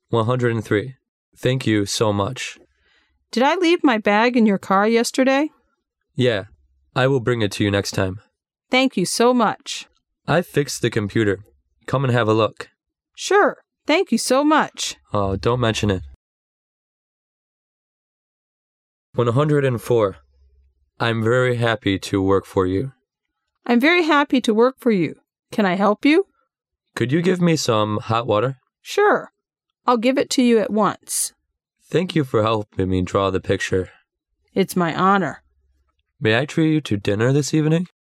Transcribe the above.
103. Thank you so much. Did I leave my bag in your car yesterday? Yeah, I will bring it to you next time. Thank you so much. I fixed the computer. Come and have a look. Sure. Thank you so much. Oh, don't mention it. 104. I'm very happy to work for you. I'm very happy to work for you. Can I help you? Could you give me some hot water? Sure. I'll give it to you at once. Thank you for helping me draw the picture. It's my honor. May I treat you to dinner this evening?